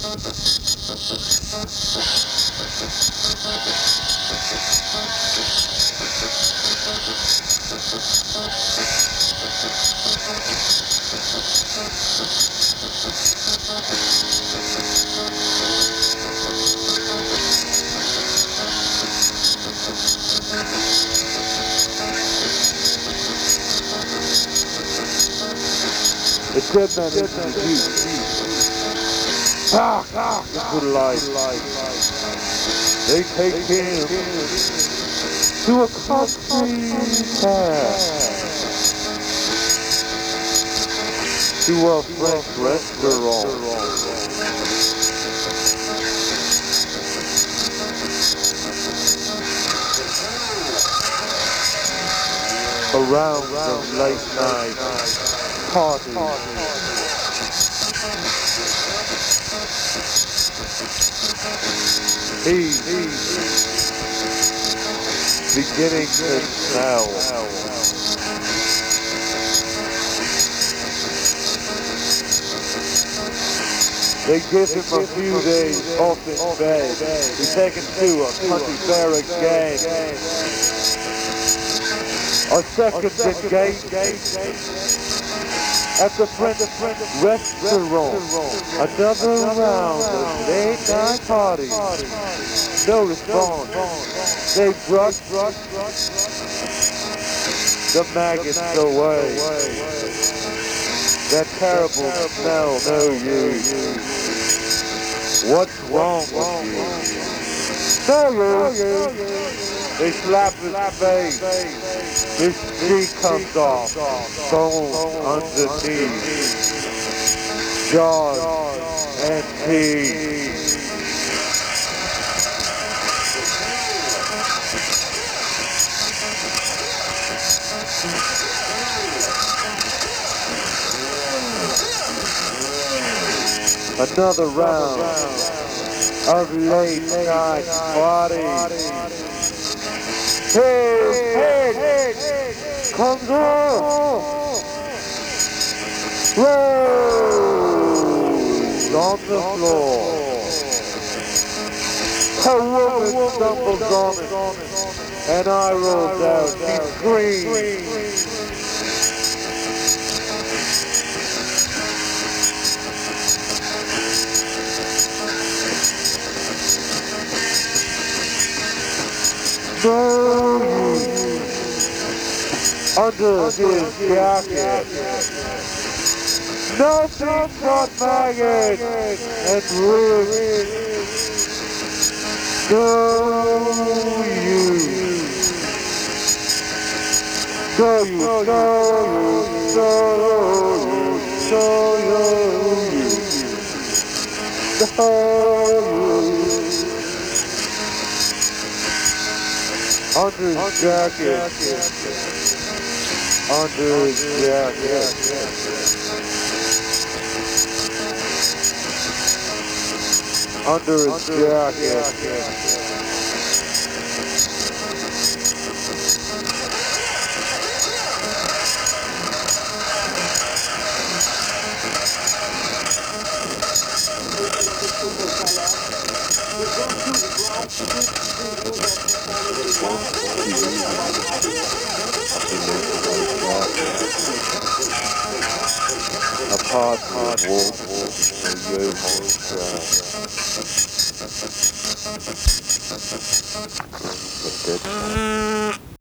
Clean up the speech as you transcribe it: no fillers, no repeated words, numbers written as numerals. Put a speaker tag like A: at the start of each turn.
A: The dead man is reduced back into life. They take him to a country town, to a French restaurant. Around the late night party. He's beginning to smell. They give him a few days off in bed. He's taken to a country fair again. A second engagement at the French restaurant. Another round of late night party. No response. They brush the maggots away. That terrible smell, no use. What's wrong with you? No use. They slap his face. His cheek comes off. Bone underneath. Jaws and teeth. Another round of late night party. His head comes off, rolls on the floor. A woman stumbles on it, and I rolls out. She screams. No use under his jacket. Nothing but maggots and ribs. No use. No use. Under his jacket. Under his jacket. Under his jacket. Apart walk to your home.